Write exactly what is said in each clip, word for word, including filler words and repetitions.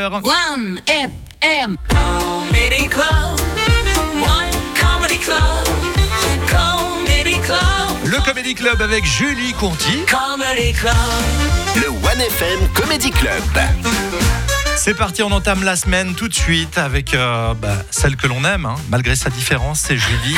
heures. One F M Comedy Club. One Comedy Club. Comedy Club. Le Comedy Club avec Julie Conti. Comedy Club. Le One F M Comedy Club. C'est parti, on entame la semaine tout de suite avec euh, bah, celle que l'on aime, hein. Malgré sa différence, c'est Julie.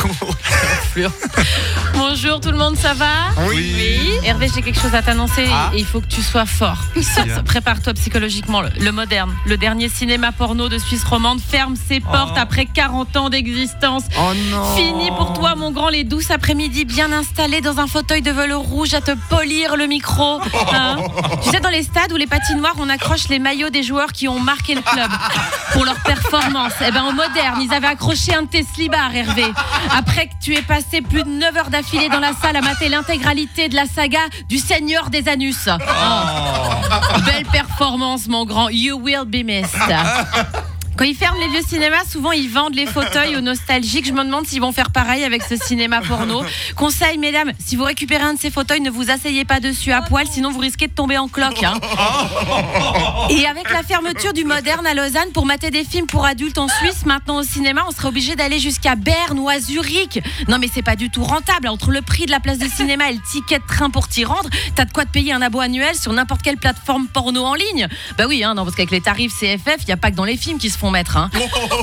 Bonjour tout le monde, ça va ? Oui. Hervé, j'ai quelque chose à t'annoncer Ah. et il faut que tu sois fort. Prépare-toi psychologiquement. Le, le moderne, le dernier cinéma porno de Suisse romande ferme ses portes Oh. après quarante ans d'existence. Oh non. Fini pour toi, mon grand, les douces après-midi bien installés dans un fauteuil de velours rouge à te polir le micro. Hein. Tu sais, dans les stades ou les patinoires, on accroche les maillots des joueurs qui ont marqué le club pour leur performance. Eh ben, au moderne, ils avaient accroché un de tes slibards, Hervé. Après que tu aies passé plus de neuf heures d'affilée dans la salle à mater l'intégralité de la saga du Seigneur des Anus. Oh. Belle performance, mon grand. You will be missed. Quand ils ferment les vieux cinémas, souvent ils vendent les fauteuils aux nostalgiques. Je me demande s'ils vont faire pareil avec ce cinéma porno. Conseil, mesdames, si vous récupérez un de ces fauteuils, ne vous asseyez pas dessus à poil, sinon vous risquez de tomber en cloque. Hein. Et avec la fermeture du moderne à Lausanne, pour mater des films pour adultes en Suisse, maintenant au cinéma, on serait obligé d'aller jusqu'à Berne ou à Zurich. Non mais c'est pas du tout rentable. Entre le prix de la place de cinéma et le ticket de train pour t'y rendre, t'as de quoi te payer un abo annuel sur n'importe quelle plateforme porno en ligne. Bah oui, hein, non, parce qu'avec les tarifs C F F, il n'y a pas que dans les films qui se font mettre. Hein.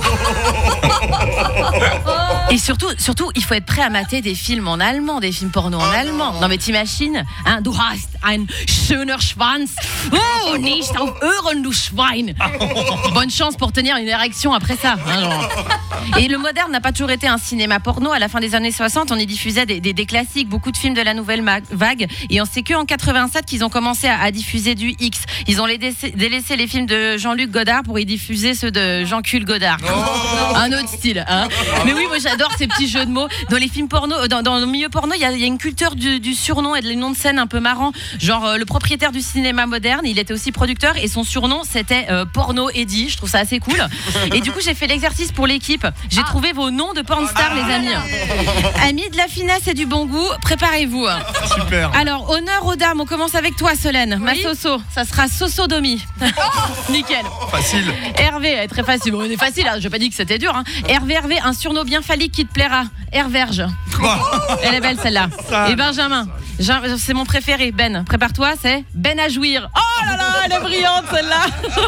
Et surtout, surtout, il faut être prêt à mater des films en allemand, des films porno en allemand. Non mais t'imagines, hein, du hast ein schöner Schwanz. Oh, nicht auf Ohren, du Schwein. Bonne chance pour tenir une érection après ça. Hein, genre. Et le moderne n'a pas toujours été un cinéma porno. À la fin des années soixante, on y diffusait des, des, des classiques, beaucoup de films de la nouvelle ma- vague. Et on sait qu'en quatre-vingt-sept qu'ils ont commencé à, à diffuser du X. Ils ont délaissé, délaissé les films de Jean-Luc Godard pour y diffuser ceux de Jean-Cul Godard. Oh. Un autre style. Hein. Mais oui, moi j'adore ces petits jeux de mots. Dans les films porno, dans, dans le milieu porno, il y, y a une culture du, du surnom et des noms de scène un peu marrants. Genre euh, le propriétaire du cinéma moderne, il était aussi producteur et son surnom c'était euh, Porno Eddie. Je trouve ça assez cool. Et du coup, j'ai fait l'exercice pour l'équipe. J'ai ah. trouvé vos noms de pornstars, les amis. Amis de la finesse et du bon goût, préparez-vous. Super. Alors, honneur aux dames, on commence avec toi, Solène. Oui. Ma Soso, ça sera Sosodomie. Oh. Nickel. Facile. Hervé, très facile. Bon, on est facile, hein. Je n'ai pas dit que c'était dur. Hein. Hervé, Hervé, un surnom bien phallique qui te plaira. Herverge. Elle est belle celle-là. Ça. Et Benjamin. C'est mon préféré, Ben. Prépare-toi, c'est Ben à jouir. Oh là là, elle est brillante celle-là.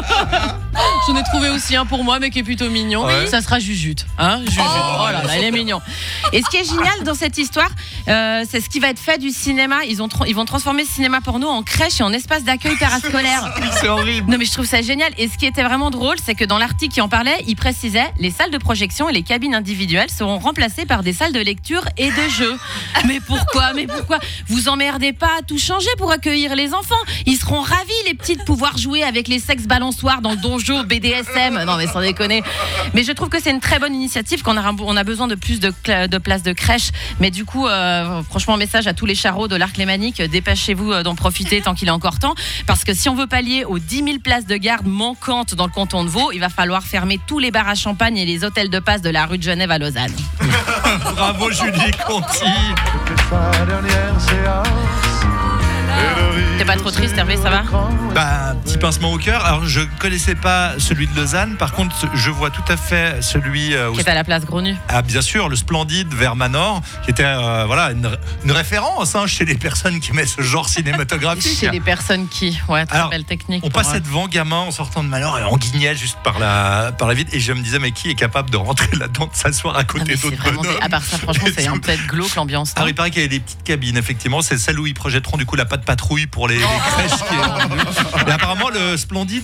J'en ai trouvé aussi un pour moi, mais qui est plutôt mignon. Ouais. Ça sera Jujute. Hein, Jujute. Oh. oh là là, elle est mignon. Et ce qui est génial dans cette histoire, euh, c'est ce qui va être fait du cinéma. Ils, ont tra- ils vont transformer ce cinéma porno en crèche et en espace d'accueil parascolaire. C'est horrible. Non mais je trouve ça génial. Et ce qui était vraiment drôle, c'est que dans l'article qui en parlait, il précisait les salles de projection et les cabines individuelles seront remplacées par des salles de lecture et de jeux. Mais pourquoi Mais pourquoi Vous emmerdez pas à tout changer pour accueillir les enfants. Ils seront ravis, les petits, de pouvoir jouer avec les sexes balançoires dans le donjon B D S M. Non mais sans déconner. Mais je trouve que c'est une très bonne initiative, qu'on a, on a besoin de plus de, cl- de places de crèche. Mais du coup, euh, franchement, message à tous les charros de l'arc lémanique, dépêchez-vous d'en profiter tant qu'il est encore temps. Parce que si on veut pallier aux dix mille places de garde manquantes dans le canton de Vaud, il va falloir fermer tous les bars à champagne et les hôtels de passe de la rue de Genève à Lausanne. Bravo Julie Conti. T'es pas trop triste, Hervé, ça va ? Bah, petit pincement au cœur. Alors, je connaissais pas celui de Lausanne. Par contre, je vois tout à fait celui euh, où qui est à la place Gros-Nu. Ah, bien sûr, le Splendide vers Manor, qui était euh, voilà une, une référence hein, chez les personnes qui aiment ce genre cinématographique. Chez les personnes qui, ouais, très Alors, belle technique. On passait ouais. devant gamin en sortant de Manor et on guignait juste par la par la vitre et je me disais mais qui est capable de rentrer là-dedans, de s'asseoir à côté d'autres bonhommes. Des... À part ça, franchement, c'est un peu glauque l'ambiance. Alors il paraît qu'il y a des petites cabines, effectivement, c'est celle où ils projetteront du coup la patte patrouille pour les, les crèches. Qui est... Et apparemment le Splendide